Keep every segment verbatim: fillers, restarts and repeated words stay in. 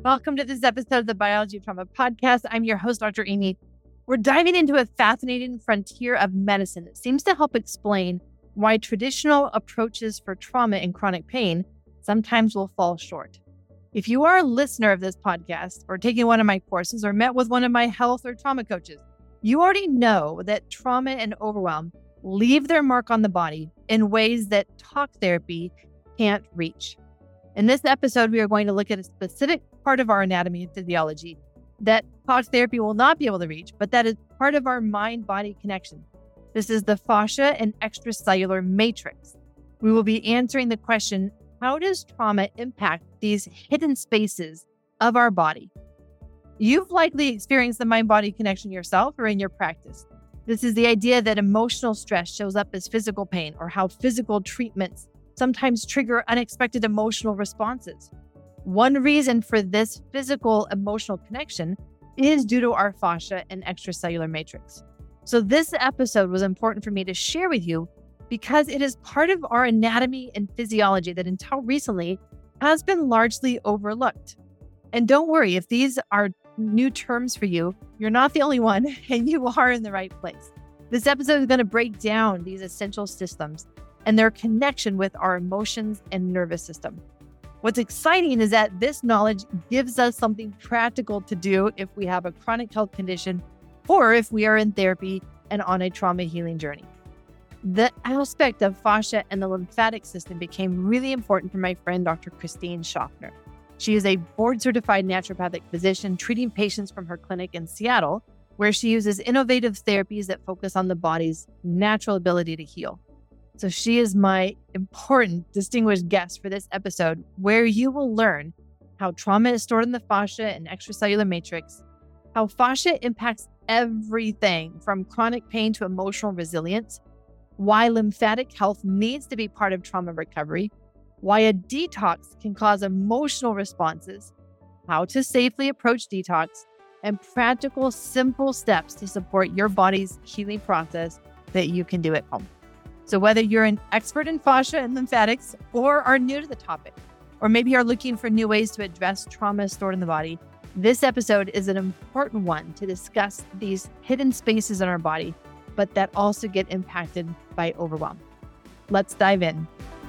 Welcome to this episode of the Biology of Trauma podcast. I'm your host, Doctor Amy. We're diving into a fascinating frontier of medicine that seems to help explain why traditional approaches for trauma and chronic pain sometimes will fall short. If you are a listener of this podcast or taking one of my courses or met with one of my health or trauma coaches, you already know that trauma and overwhelm leave their mark on the body in ways that talk therapy can't reach. In this episode, we are going to look at a specific part of our anatomy and physiology that talk therapy will not be able to reach, but that is part of our mind-body connection. This is the fascia and extracellular matrix. We will be answering the question, how does trauma impact these hidden spaces of our body? You've likely experienced the mind-body connection yourself or in your practice. This is the idea that emotional stress shows up as physical pain, or how physical treatments sometimes trigger unexpected emotional responses. One reason for this physical emotional connection is due to our fascia and extracellular matrix. So this episode was important for me to share with you because it is part of our anatomy and physiology that until recently has been largely overlooked. And don't worry, if these are new terms for you, you're not the only one and you are in the right place. This episode is going to break down these essential systems and their connection with our emotions and nervous system. What's exciting is that this knowledge gives us something practical to do if we have a chronic health condition or if we are in therapy and on a trauma healing journey. The aspect of fascia and the lymphatic system became really important for my friend, Doctor Christine Schaffner. She is a board-certified naturopathic physician treating patients from her clinic in Seattle, where she uses innovative therapies that focus on the body's natural ability to heal. So she is my important, distinguished guest for this episode, where you will learn how trauma is stored in the fascia and extracellular matrix, how fascia impacts everything from chronic pain to emotional resilience, why lymphatic health needs to be part of trauma recovery, why a detox can cause emotional responses, how to safely approach detox, and practical, simple steps to support your body's healing process that you can do at home. So whether you're an expert in fascia and lymphatics or are new to the topic, or maybe are looking for new ways to address trauma stored in the body, this episode is an important one to discuss these hidden spaces in our body, but that also get impacted by overwhelm. Let's dive in.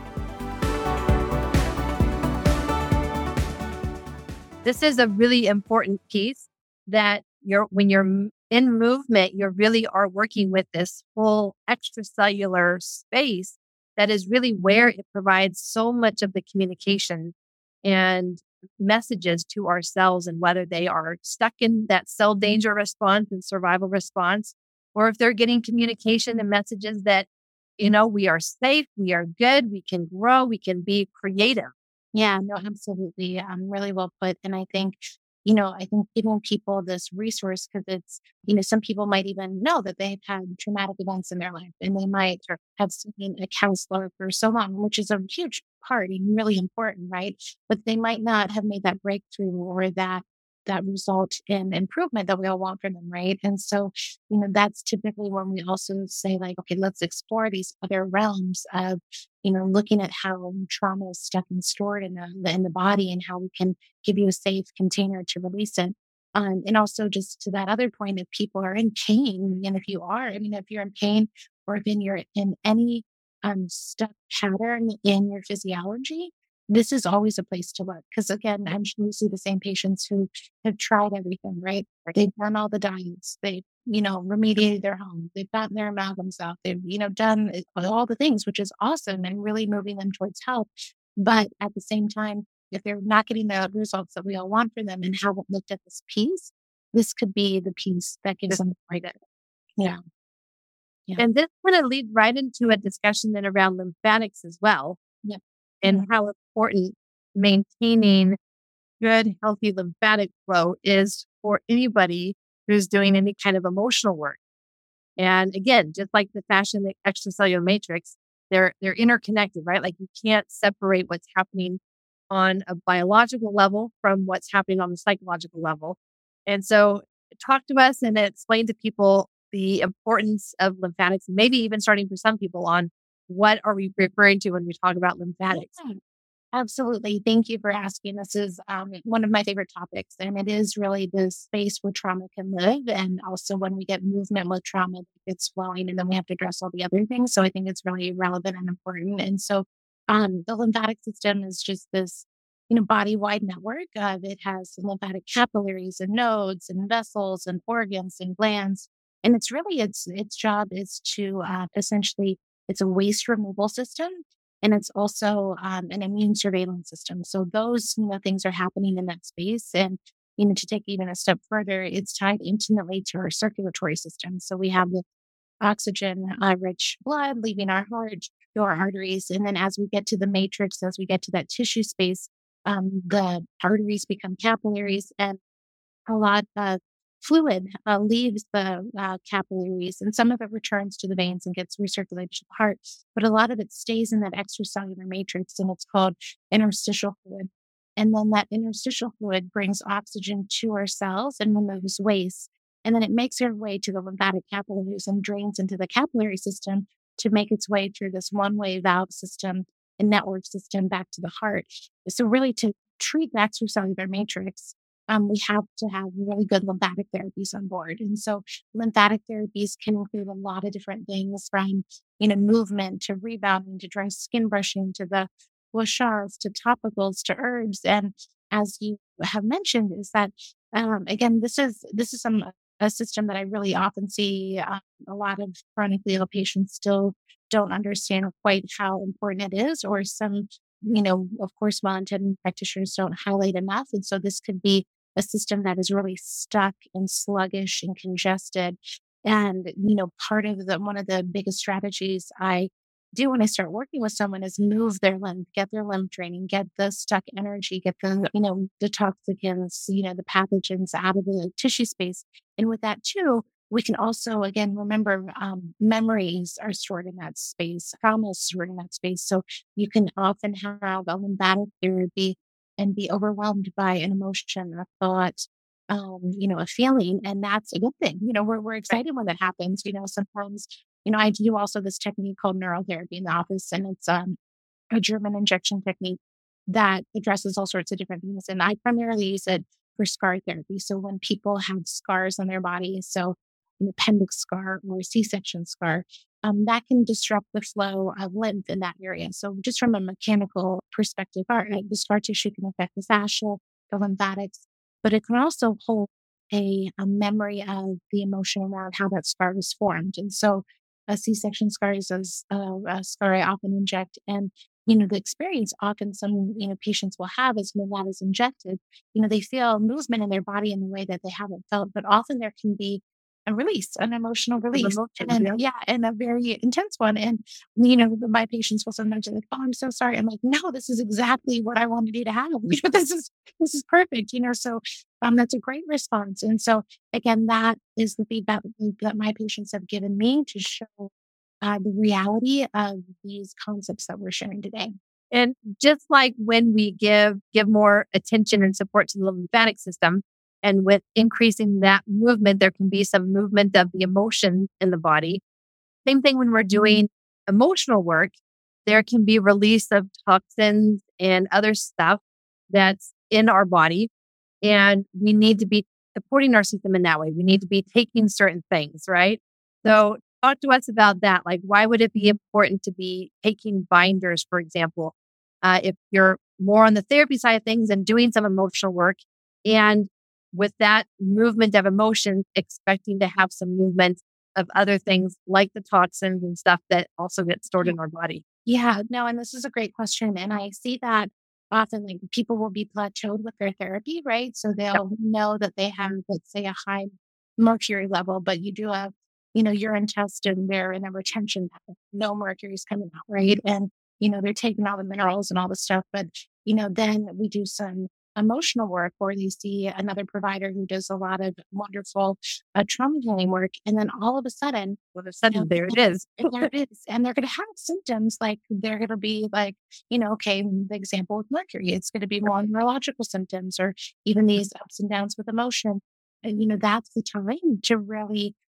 This is a really important piece that you're when you're in movement, you really are working with this full extracellular space that is really where it provides so much of the communication and messages to our cells, and whether they are stuck in that cell danger response and survival response, or if they're getting communication and messages that, you know, we are safe, we are good, we can grow, we can be creative. Yeah, no, absolutely. Um, really well put. And I think, you know, I think giving people this resource, because it's, you know, some people might even know that they've had traumatic events in their life, and they might have seen a counselor for so long, which is a huge part and really important, right? But they might not have made that breakthrough or that that result in improvement that we all want for them, right? And so, you know, that's typically when we also say, like, okay, let's explore these other realms of, you know, looking at how trauma is stuck and stored in the in the body, and how we can give you a safe container to release it. Um, and also, just to that other point, if people are in pain, and if you are, I mean, if you're in pain, or if in you're in any um stuck pattern in your physiology, this is always a place to look. Because again, I'm sure you see the same patients who have tried everything, right? They've done all the diets. They've, you know, remediated their home. They've gotten their amalgams out. They've, you know, done all the things, which is awesome and really moving them towards health. But at the same time, if they're not getting the results that we all want for them and haven't looked at this piece, this could be the piece that gives them the right. Yeah. Yeah. And this kind of leads right into a discussion then around lymphatics as well. Yeah. And mm-hmm. how important maintaining good, healthy lymphatic flow is for anybody who's doing any kind of emotional work. And again, just like the fascia and the extracellular matrix, they're they're interconnected, right? Like you can't separate what's happening on a biological level from what's happening on the psychological level. And so talk to us and explain to people the importance of lymphatics, maybe even starting for some people on what are we referring to when we talk about lymphatics. Yeah. Absolutely. Thank you for asking. This is um, one of my favorite topics, and it is really the space where trauma can live. And also, when we get movement with trauma, it's swelling, and then we have to address all the other things. So, I think it's really relevant and important. And so, um, the lymphatic system is just this, you know, body wide network. Uh, it has lymphatic capillaries and nodes and vessels and organs and glands. And it's really its its job is to uh, essentially it's a waste removal system, and it's also um, an immune surveillance system. So those, you know, things are happening in that space. And, you know, to take even a step further, it's tied intimately to our circulatory system. So we have the oxygen uh, rich blood leaving our heart through our arteries. And then as we get to the matrix, as we get to that tissue space, um, the arteries become capillaries, and a lot of fluid uh, leaves the uh, capillaries, and some of it returns to the veins and gets recirculated to the heart. But a lot of it stays in that extracellular matrix, and it's called interstitial fluid. And then that interstitial fluid brings oxygen to our cells and removes waste. And then it makes its way to the lymphatic capillaries and drains into the capillary system to make its way through this one way valve system and network system back to the heart. So, really, to treat the extracellular matrix, um, we have to have really good lymphatic therapies on board. And so lymphatic therapies can include a lot of different things from, you know, movement to rebounding to dry skin brushing to the washards to topicals to herbs. And as you have mentioned, is that um, again, this is this is some a system that I really often see um, a lot of chronically ill patients still don't understand quite how important it is, or some, you know, of course, well-intended practitioners don't highlight enough. And so this could be a system that is really stuck and sluggish and congested. And, you know, part of the, one of the biggest strategies I do when I start working with someone is move their lymph, get their lymph draining, get the stuck energy, get the, you know, the toxicants, you know, the pathogens out of the tissue space. And with that too, we can also, again, remember um, memories are stored in that space, trauma is stored in that space. So you can often have a lymphatic therapy and be overwhelmed by an emotion, a thought, um, you know, a feeling. And that's a good thing. You know, we're, we're excited when that happens. You know, sometimes, you know, I do also this technique called neurotherapy in the office, and it's um, a German injection technique that addresses all sorts of different things. And I primarily use it for scar therapy. So when people have scars on their body, so an appendix scar or a C-section scar, um, that can disrupt the flow of lymph in that area. So just from a mechanical perspective, all right, the scar tissue can affect the fascia, the lymphatics, but it can also hold a, a memory of the emotion around how that scar was formed. And so a C-section scar is a, s- a a scar I often inject. And, you know, the experience often some, you know, patients will have is when that is injected, you know, they feel movement in their body in a way that they haven't felt, but often there can be a release, an emotional Of release. emotions, And yeah. yeah, and a very intense one. And, you know, my patients will sometimes say, like, oh, I'm so sorry. I'm like, no, this is exactly what I wanted you to have. You know, this is this is perfect, you know. So um that's a great response. And so again, that is the feedback that my patients have given me to show uh, the reality of these concepts that we're sharing today. And just like when we give give more attention and support to the lymphatic system, and with increasing that movement, there can be some movement of the emotion in the body. Same thing when we're doing emotional work, there can be release of toxins and other stuff that's in our body. And we need to be supporting our system in that way. We need to be taking certain things, right? So talk to us about that. Like, why would it be important to be taking binders, for example, uh, if you're more on the therapy side of things and doing some emotional work, and with that movement of emotion, expecting to have some movement of other things like the toxins and stuff that also get stored in our body. Yeah, no, and this is a great question. And I see that often, like people will be plateaued with their therapy, right? So Yep. they'll know that they have, let's say, a high mercury level, but you do have, you know, urine test and they're in a retention level. No mercury is coming out, right? And, you know, they're taking all the minerals and all the stuff. But, you know, then we do some emotional work, or they see another provider who does a lot of wonderful uh, trauma healing work. And then all of a sudden, All of a you know, sudden, there it is. and there it is. And they're going to have symptoms like they're going to be like, you know, okay, the example with mercury, it's going to be more neurological symptoms or even these ups and downs with emotion. And, you know, that's the time to really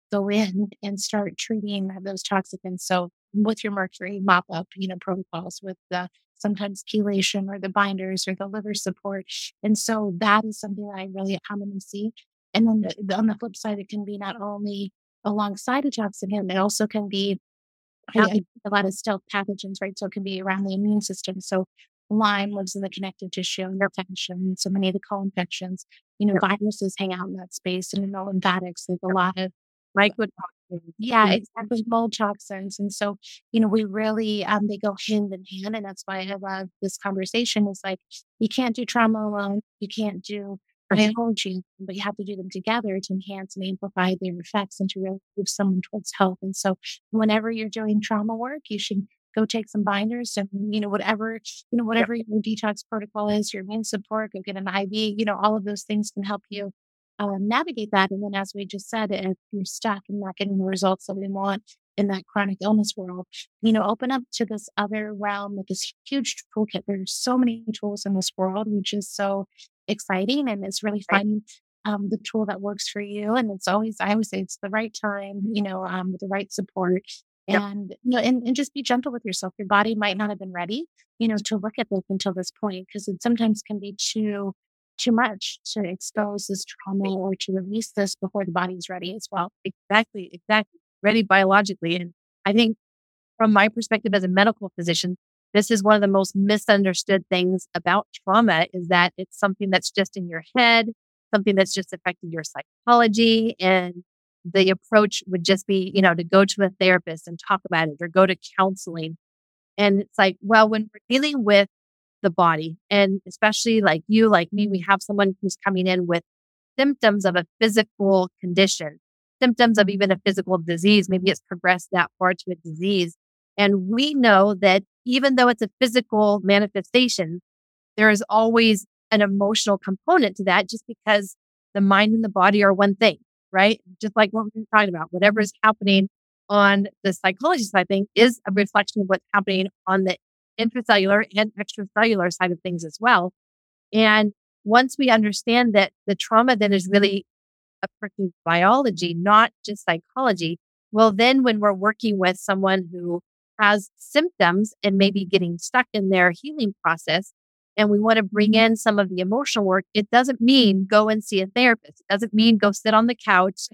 go in and start treating those toxicants. So with your mercury mop up, you know, protocols with the sometimes chelation or the binders or the liver support. And so that is something that I really commonly see. And then the, the- on the flip side, it can be not only alongside a toxicant, it also can be I, I a lot of stealth pathogens, right? So it can be around the immune system. So Lyme lives in the connective tissue and infection. So many of the co-infections, you know, viruses hang out in that space, and in the lymphatics, there's a lot of Mycotoxins. yeah, Mhm. exactly, mold toxins. And so, you know, we really um they go hand in hand. And that's why I love this conversation is like you can't do trauma alone, you can't do biology, but you have to do them together to enhance and amplify their effects and to really move someone towards health. And so whenever you're doing trauma work, you should go take some binders and you know, whatever, you know, Yep. whatever your detox protocol is, your immune support, go get an I V, you know, all of those things can help you um, navigate that. And then, as we just said, if you're stuck and not getting the results that we want in that chronic illness world, you know, open up to this other realm with this huge toolkit. There's so many tools in this world, which is so exciting. And it's really Right. finding um, the tool that works for you. And it's always, I always say it's the right time, you know, um, with the right support. Yep. And you know, and, and just be gentle with yourself. Your body might not have been ready, you know, to look at this until this point because it sometimes can be too too much to expose this trauma or to release this before the body's ready as well. Exactly. Exactly. Ready biologically. And I think from my perspective as a medical physician, this is one of the most misunderstood things about trauma is that it's something that's just in your head, something that's just affecting your psychology. And the approach would just be, you know, to go to a therapist and talk about it or go to counseling. And it's like, well, when we're dealing with the body, and especially like you, like me, we have someone who's coming in with symptoms of a physical condition, symptoms of even a physical disease. Maybe it's progressed that far to a disease. And we know that even though it's a physical manifestation, there is always an emotional component to that just because the mind and the body are one thing, right? Just like what we were talking about, whatever is happening on the psychology side thing is a reflection of what's happening on the intracellular and extracellular side of things as well. And once we understand that the trauma then is really a freaking biology, not just psychology, well, then when we're working with someone who has symptoms and maybe getting stuck in their healing process, and we want to bring in some of the emotional work, it doesn't mean go and see a therapist. It doesn't mean go sit on the couch,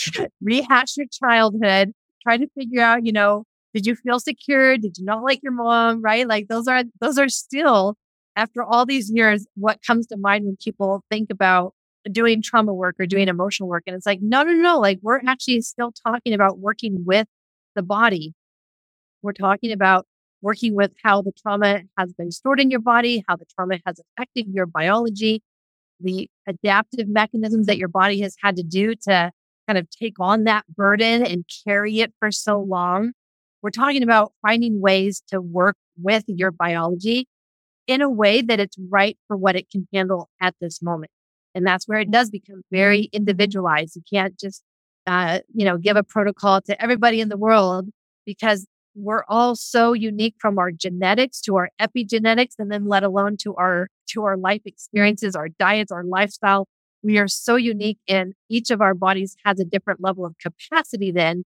rehash your childhood, try to figure out, you know, did you feel secure? Did you not like your mom? Right? Like those are those are still after all these years, what comes to mind when people think about doing trauma work or doing emotional work. And it's like, no, no, no. Like we're actually still talking about working with the body. We're talking about working with how the trauma has been stored in your body, how the trauma has affected your biology, the adaptive mechanisms that your body has had to do to kind of take on that burden and carry it for so long. We're talking about finding ways to work with your biology in a way that it's right for what it can handle at this moment. And that's where it does become very individualized. You can't just, uh, you know, give a protocol to everybody in the world because we're all so unique from our genetics to our epigenetics, and then let alone to our to our life experiences, our diets, our lifestyle. We are so unique, and each of our bodies has a different level of capacity then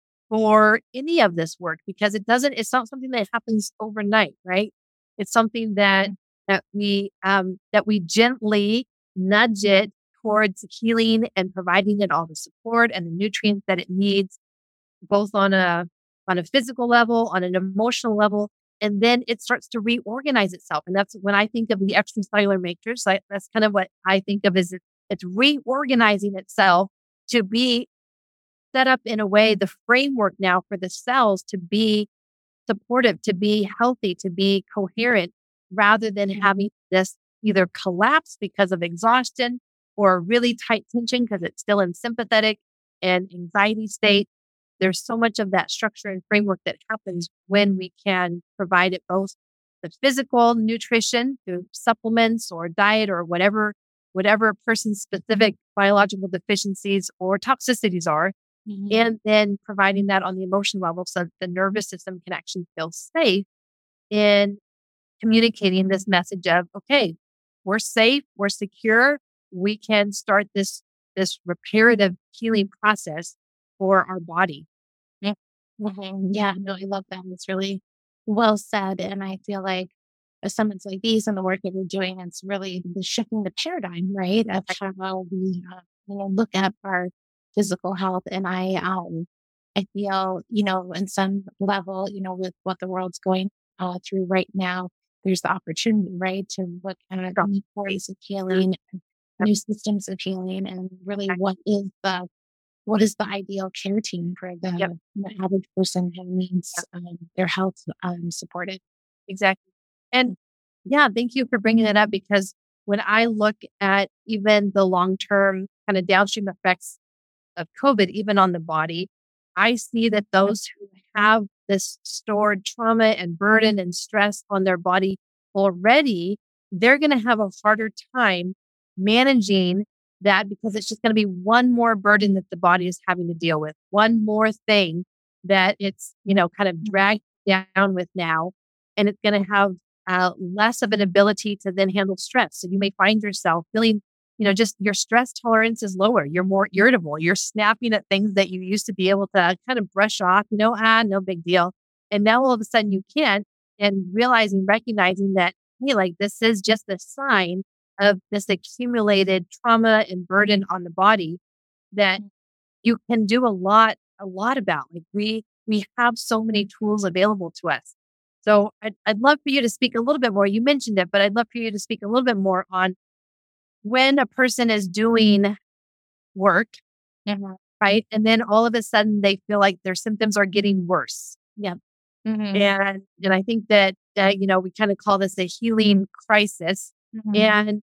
for any of this work because it doesn't. It's not something that happens overnight, right? It's something that that we um, that we gently nudge it towards healing and providing it all the support and the nutrients that it needs, both on a on a physical level, on an emotional level, and then it starts to reorganize itself. And that's when I think of the extracellular matrix. I, that's kind of what I think of as it, it's reorganizing itself to be set up in a way, the framework now for the cells to be supportive, to be healthy, to be coherent, rather than having this either collapse because of exhaustion or really tight tension because it's still in sympathetic and anxiety state. There's so much of that structure and framework that happens when we can provide it both the physical nutrition through supplements or diet or whatever, whatever a person's specific biological deficiencies or toxicities are, Mhm. and then providing that on the emotional level so that the nervous system can actually feel safe in communicating this message of, okay, we're safe, we're secure, we can start this this reparative healing process for our body. Yeah. Mhm. Yeah, no, I love that. It's really well said. And I feel like as summits like these and the work that we're doing, it's really the shifting the paradigm, right? Of how we, uh, you know, look at our physical health. And I, um, I feel, you know, in some level, you know, with what the world's going uh, through right now, there's the opportunity, right, to look at new ways of healing, new systems of healing, and really what is the what is the ideal care team for Yep. the, the average person who needs um, their health um, supported? Exactly. And yeah, thank you for bringing it up because when I look at even the long term kind of downstream effects of COVID, even on the body, I see that those who have this stored trauma and burden and stress on their body already, they're going to have a harder time managing that because it's just going to be one more burden that the body is having to deal with, one more thing that it's, you know, kind of dragged down with now. And it's going to have uh, less of an ability to then handle stress. So you may find yourself feeling, you know, just your stress tolerance is lower. You're more irritable. You're snapping at things that you used to be able to kind of brush off, you know, ah, no big deal. And now all of a sudden you can't. And realizing, recognizing that, hey, like this is just a sign of this accumulated trauma and burden on the body that you can do a lot, a lot about. Like we, we have so many tools available to us. So I'd, I'd love for you to speak a little bit more. You mentioned it, but I'd love for you to speak a little bit more on when a person is doing work, Mhm. right? And then all of a sudden they feel like their symptoms are getting worse. Yeah. Mhm. And and I think that, uh, you know, we kind of call this a healing crisis. Mhm. And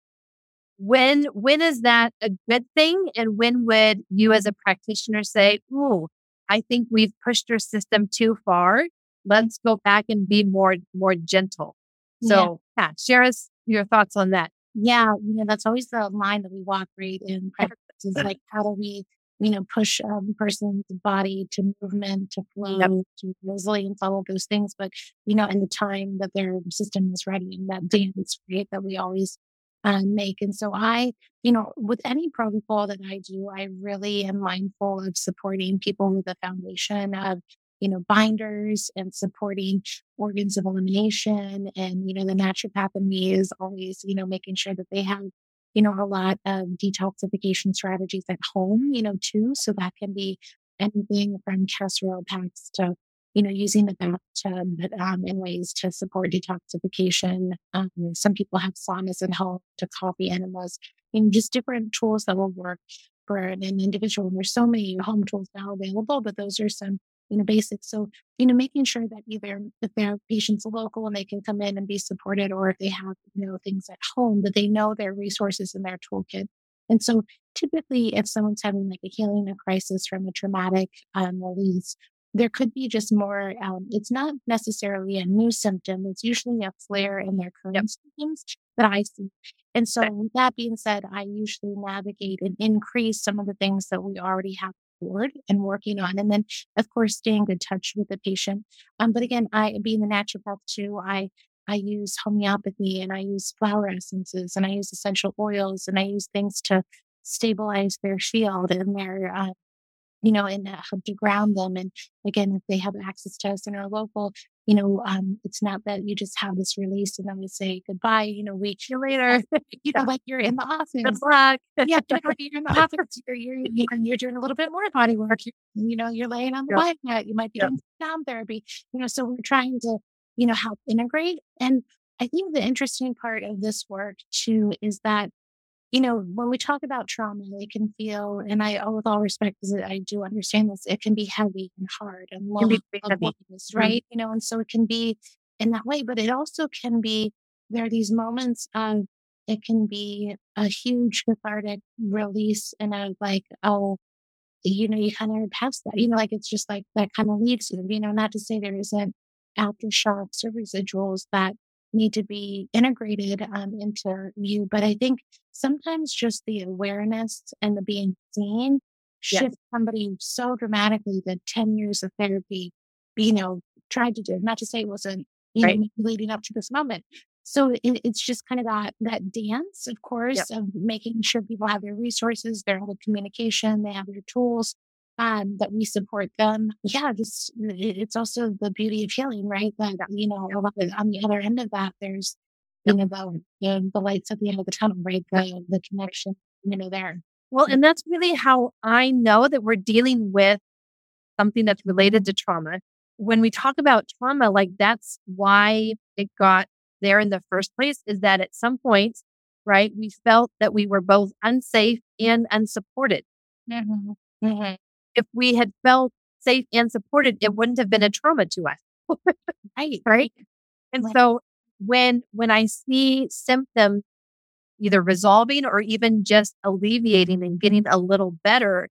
when when is that a good thing? And when would you as a practitioner say, "Ooh, I think we've pushed your system too far. Let's go back and be more more gentle." Yeah. So yeah, share us your thoughts on that. Yeah, you know, that's always the line that we walk right in practice is like, how do we, you know, push um, a person's body to movement, to Yep. flow, to resilience, all of those things. But, you know, in the time that their system is ready and that dance, right, that we always uh, make. And so I, you know, with any protocol that I do, I really am mindful of supporting people with a foundation of, you know, binders and supporting organs of elimination. And, you know, the naturopath in me is always, you know, making sure that they have, you know, a lot of detoxification strategies at home, you know, too. So that can be anything from casserole packs to, you know, using the bathtub um, in ways to support detoxification. Um, some people have saunas at home to coffee enemas and just different tools that will work for an individual. And there's so many home tools now available, but those are some, you know, basics. So, you know, making sure that either if their patients local and they can come in and be supported, or if they have, you know, things at home that they know their resources in their toolkit. And so typically if someone's having like a healing a crisis from a traumatic um, release, there could be just more, um, it's not necessarily a new symptom. It's usually a flare in their current Yep. symptoms that I see. And so Okay. with that being said, I usually navigate and increase some of the things that we already have forward and working on. And then of course, stay in good touch with the patient. Um, but again, I being the naturopath too, I I use homeopathy and I use flower essences and I use essential oils and I use things to stabilize their field and their uh, you know, and uh, help to ground them. And again, if they have access to us and are local, you know, um, it's not that you just have this release and then we say goodbye, you know, we, See you later. you know, like you're in the Good office. luck. Yeah, you know, you're in the office, you're, you're, you're, you're doing a little bit more body work. You, you know, you're laying on the Yep. bike mat. You might be Yep. doing sound therapy. You know, so we're trying to, you know, help integrate. And I think the interesting part of this work too is that you know, when we talk about trauma, it can feel, and I, with all respect, because I do understand this, it can be heavy and hard and Can long be pretty of heavy. ways, Mhm. right? You know, and so it can be in that way, but it also can be, there are these moments of, it can be a huge cathartic release and of like, oh, you know, you kind of pass that, you know, like it's just like that kind of leads you, you know, not to say there isn't aftershocks or residuals that need to be integrated um, into you. But I think sometimes just the awareness and the being seen Yes. shift somebody so dramatically that ten years of therapy, you know, tried to do, not to say it wasn't, you know, Right. leading up to this moment. So it, it's just kind of that that dance, of Yep. course, of making sure people have their resources, their whole communication, they have their tools, um, that we support them. Yeah, just it- it's also the beauty of healing, right? That, you know, a lot of- on the other end of that, there's, you Yep. know, the, the, the lights at the end of the tunnel, right? The, the connection, you know, there. Well, and that's really how I know that we're dealing with something that's related to trauma. When we talk about trauma, like that's why it got there in the first place, is that at some point, right, we felt that we were both unsafe and unsupported. Hmm. Hmm. If we had felt safe and supported, it wouldn't have been a trauma to us. Right. Right. And Right. so when when I see symptoms either resolving or even just alleviating and getting a little better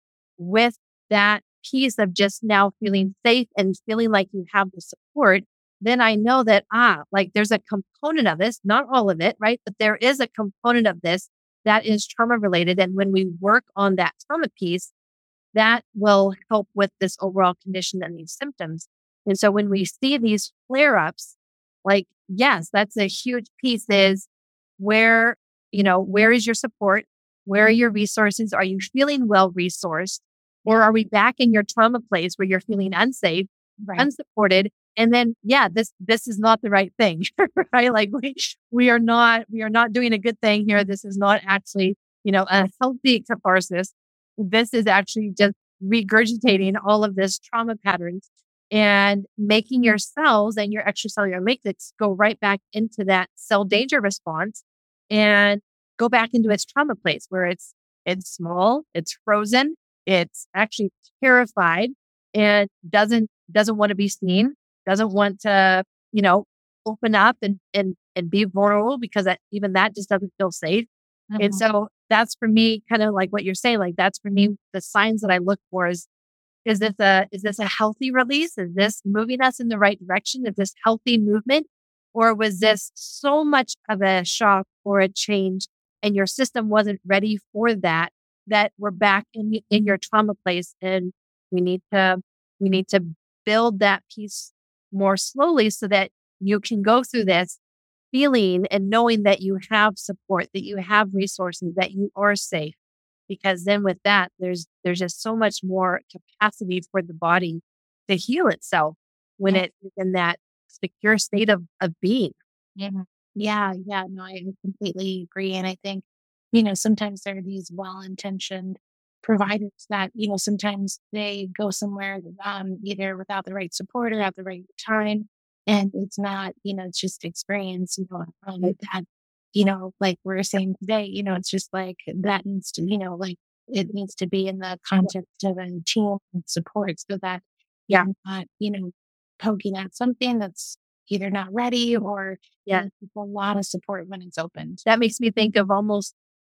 with that piece of just now feeling safe and feeling like you have the support, then I know that, ah, like there's a component of this, not all of it, right? But there is a component of this that is trauma related. And when we work on that trauma piece, that will help with this overall condition and these symptoms. And so when we see these flare ups, like, yes, that's a huge piece is where, you know, where is your support? Where are your resources? Are you feeling well resourced? Or are we back in your trauma place where you're feeling unsafe, Right. unsupported? And then, yeah, this this is not the right thing, right? Like we we are not we are not doing a good thing here. This is not actually, you know, a healthy catharsis. This is actually just regurgitating all of this trauma patterns and making your cells and your extracellular matrix go right back into that cell danger response and go back into its trauma place where it's it's small, it's frozen, it's actually terrified and doesn't doesn't want to be seen, doesn't want to, you know, open up and and and be vulnerable because that, even that just doesn't feel safe. And Hmm. so that's for me, kind of like what you're saying, like that's for me, the signs that I look for is, is this a, is this a healthy release? Is this moving us in the right direction? Is this healthy movement? Or was this so much of a shock or a change and your system wasn't ready for that, that we're back in, y- in your trauma place and we need to, we need to build that piece more slowly so that you can go through this feeling and knowing that you have support, that you have resources, that you are safe. Because then with that, there's there's just so much more capacity for the body to heal itself when Yeah. it is in that secure state of of being. Yeah. Yeah. Yeah. No, I completely agree. And I think, you know, sometimes there are these well intentioned providers that, you know, sometimes they go somewhere um, either without the right support or at the right time. And it's not, you know, it's just experience, you know, um, Right. that, you know, like we're saying today, you know, it's just like that needs to, you know, like it needs to be in the context of a team and support so that Yeah. you're not, you know, poking at something that's either not ready or Yeah. giving people a lot of support when it's opened. That makes me think of almost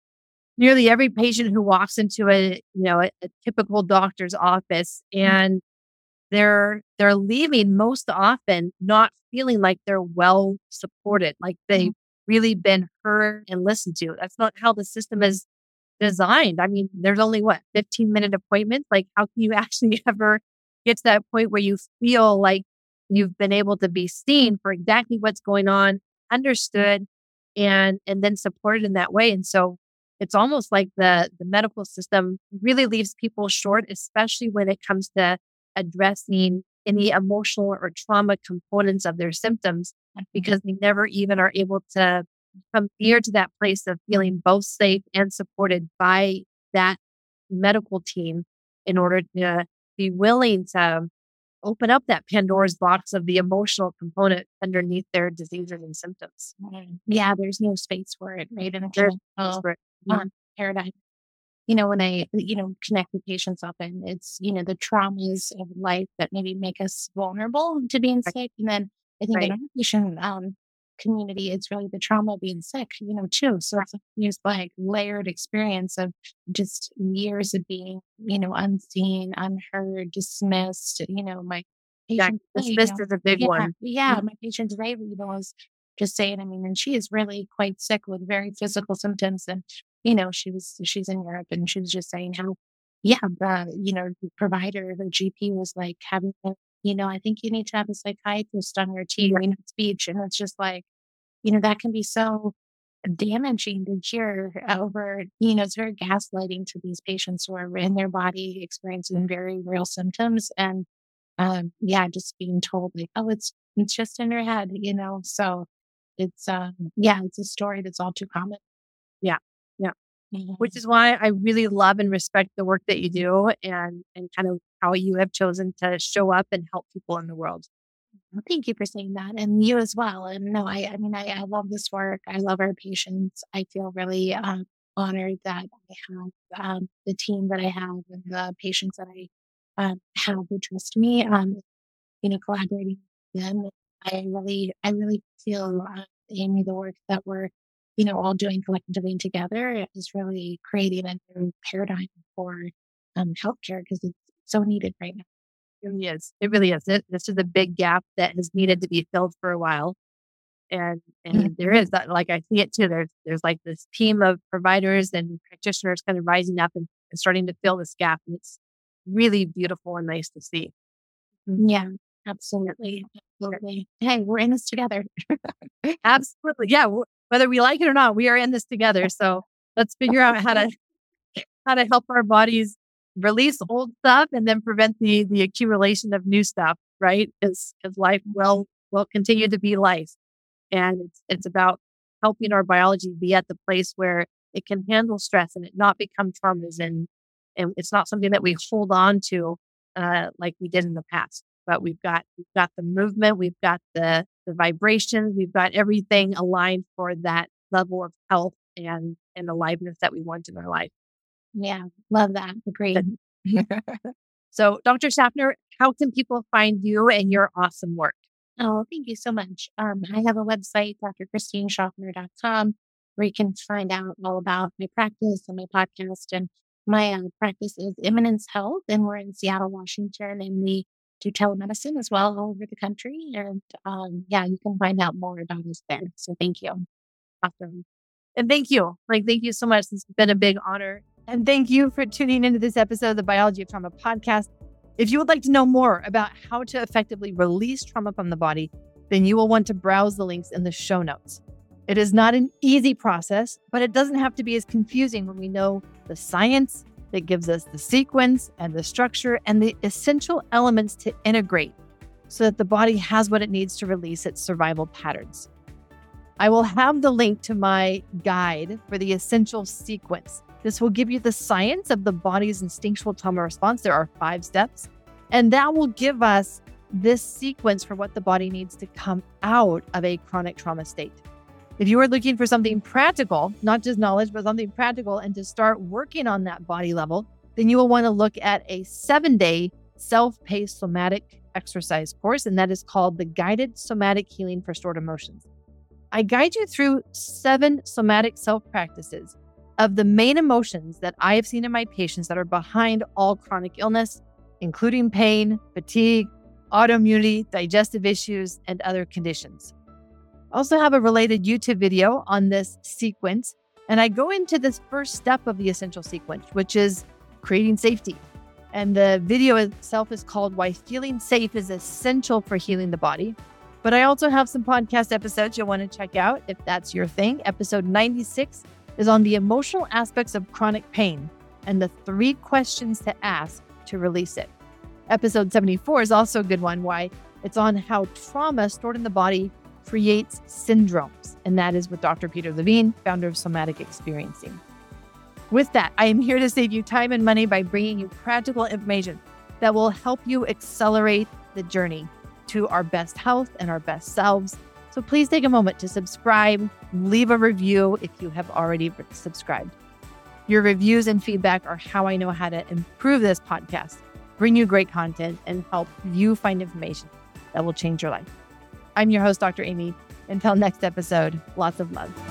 nearly every patient who walks into a, you know, a, a typical doctor's office and they're they're leaving most often not feeling like they're well supported, like they've Mhm. really been heard and listened to. That's not how the system is designed. I mean, there's only what, fifteen minute appointments. Like, how can you actually ever get to that point where you feel like you've been able to be seen for exactly what's going on, understood, and and then supported in that way? And so it's almost like the the medical system really leaves people short, especially when it comes to addressing any emotional or trauma components of their symptoms, because they never even are able to come near to that place of feeling both safe and supported by that medical team in order to be willing to open up that Pandora's box of the emotional component underneath their diseases and symptoms. Mm. Yeah, there's no space for it, right? In a There's conventional for it. Mhm. um, paradigm. You know, when I, you know, connect with patients often, it's, you know, the traumas of life that maybe make us vulnerable to being Right. sick. And then I think in Right. our patient um, community, it's really the trauma of being sick, you know, too. So it's just like layered experience of just years of being, you know, unseen, unheard, dismissed. You know, my Yeah. patient This today, you list know, is a big yeah, one. yeah, Mhm. my patient today, you know, was just saying, I mean, and she is really quite sick with very physical symptoms. And you know, she was she's in Europe and she was just saying how, yeah, the, you know, the provider, the G P was like having, a- you know, I think you need to have a psychiatrist on your team, Yeah. you know, speech. And it's just like, you know, that can be so damaging to hear over, you know, it's very gaslighting to these patients who are in their body experiencing very real symptoms. And um, yeah, just being told like, oh, it's, it's just in your head, you know? So it's, um, yeah, it's a story that's all too common. Yeah. Yeah. Mhm. Which is why I really love and respect the work that you do and, and kind of how you have chosen to show up and help people in the world. Well, thank you for saying that, and you as well. And no, I, I mean, I, I love this work. I love our patients. I feel really um, honored that I have um, the team that I have and the patients that I um, have who trust me. Um, you know, collaborating with them. I really, I really feel, uh, Amy, the work that we're, you know, all doing collectively together is really creating a new paradigm for um, healthcare because it's so needed right now. It really is. It really is. It, this is a big gap that has needed to be filled for a while. And and there is that, like I see it too. There's there's like this team of providers and practitioners kind of rising up and, and starting to fill this gap. And it's really beautiful and nice to see. Yeah, absolutely. Absolutely. Hey, we're in this together. Absolutely. Yeah. w- Whether we like it or not, we are in this together. So let's figure out how to how to help our bodies release old stuff and then prevent the the accumulation of new stuff, right? Because because life will will continue to be life. And it's it's about helping our biology be at the place where it can handle stress and it not become traumas and and it's not something that we hold on to uh, like we did in the past. But we've got we've got the movement, we've got the the vibrations, we've got everything aligned for that level of health and and aliveness that we want in our life. Yeah, love that. Agreed. So, Doctor Schaffner, how can people find you and your awesome work? Oh, thank you so much. Um, I have a website, d r christine schaffner dot com, where you can find out all about my practice and my podcast. And my uh, practice is Imminence Health, and we're in Seattle, Washington, and we do telemedicine as well all over the country. And um, yeah, you can find out more about us there. So thank you. Awesome. And thank you. Like, thank you so much. It's been a big honor. And thank you for tuning into this episode of the Biology of Trauma podcast. If you would like to know more about how to effectively release trauma from the body, then you will want to browse the links in the show notes. It is not an easy process, but it doesn't have to be as confusing when we know the science that gives us the sequence and the structure and the essential elements to integrate so that the body has what it needs to release its survival patterns. I will have the link to my guide for the essential sequence. This will give you the science of the body's instinctual trauma response. There are five steps, and that will give us this sequence for what the body needs to come out of a chronic trauma state. If you are looking for something practical, not just knowledge, but something practical, and to start working on that body level, then you will want to look at a seven-day self-paced somatic exercise course, and that is called the Guided Somatic Healing for Stored Emotions. I guide you through seven somatic self-practices of the main emotions that I have seen in my patients that are behind all chronic illness, including pain, fatigue, autoimmunity, digestive issues, and other conditions. I also have a related YouTube video on this sequence, and I go into this first step of the essential sequence, which is creating safety. And the video itself is called Why Feeling Safe is Essential for Healing the Body. But I also have some podcast episodes you'll want to check out if that's your thing. Episode ninety-six is on the emotional aspects of chronic pain and the three questions to ask to release it. Episode seventy-four is also a good one, why it's on how trauma stored in the body creates syndromes. And that is with Doctor Peter Levine, founder of Somatic Experiencing. With that, I am here to save you time and money by bringing you practical information that will help you accelerate the journey to our best health and our best selves. So please take a moment to subscribe, leave a review if you have already subscribed. Your reviews and feedback are how I know how to improve this podcast, bring you great content, and help you find information that will change your life. I'm your host, Doctor Amy. Until next episode, lots of love.